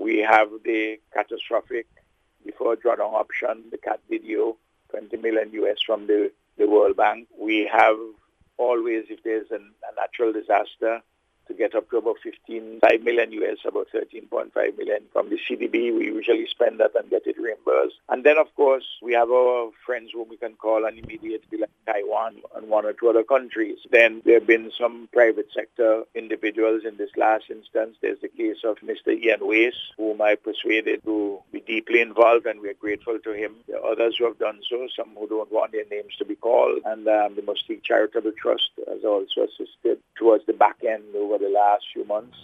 We have the catastrophic before drawdown option, the CAT video, 20 million US from the World Bank. We have always, if there's a natural disaster, to get up to about 5 million US, about 13.5 million from the CDB. We usually spend that and get it reimbursed. And then, of course, we have our friends whom we can call on immediately, like Taiwan and one or two other countries. Then there have been some private sector individuals in this last instance. There's the case of Mr. Ian Weiss, whom I persuaded to be deeply involved, and we're grateful to him. There are others who have done so, some who don't want their names to be called. And the Mustique Charitable Trust has also assisted towards the back end over the last few months.